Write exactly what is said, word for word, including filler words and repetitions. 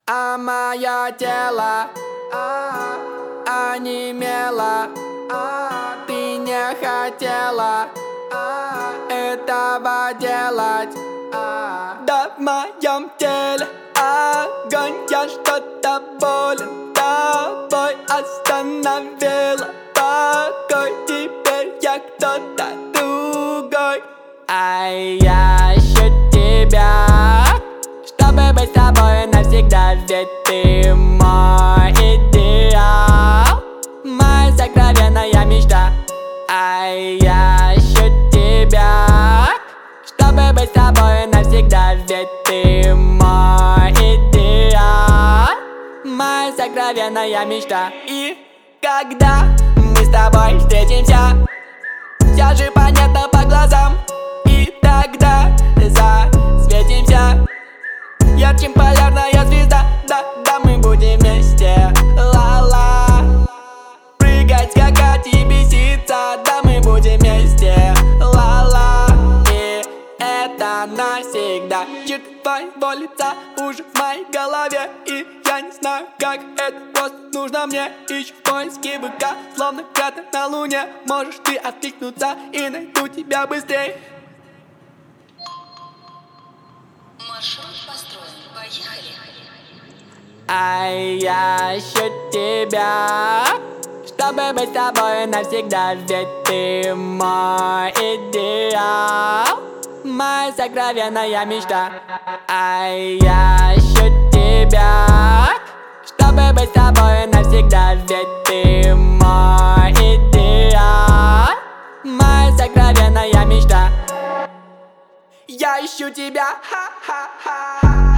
а мое тело а, онемело. а, Ты не хотела а, этого делать. а, Да в моем теле огонь, я что-то болен тобой остановила покой. Теперь я кто-то другой. Ай, я ищу тебя, чтобы быть с тобой навсегда. Ведь ты мой идеал, моя сокровенная мечта. Ай, я ищу тебя, чтобы быть с тобой навсегда. Ведь ты мой идеал, моя сокровенная мечта. И когда мы с тобой встретимся, все же понятно по глазам. И тогда засветимся ярче полярная звезда. Да, да, мы будем вместе. Ла-ла. Прыгать, скакать и беситься. Да, мы будем вместе. Ла-ла. И это навсегда. Черт твоего лица уже в моей голове. И я не знаю, как это просто нужно мне. Ищу в поиске быка, словно кратер на луне. Можешь ты откликнуться, и найду тебя быстрей. Маршрут построен. Поехали. Ай, я ищу тебя, чтобы быть с тобой навсегда. Ведь ты мой идеал, моя сокровенная мечта. Ай, я ищу тебя, чтобы быть с тобой навсегда. Ведь ты мой идеал, моя сокровенная мечта. Я ищу тебя, ха-ха-ха.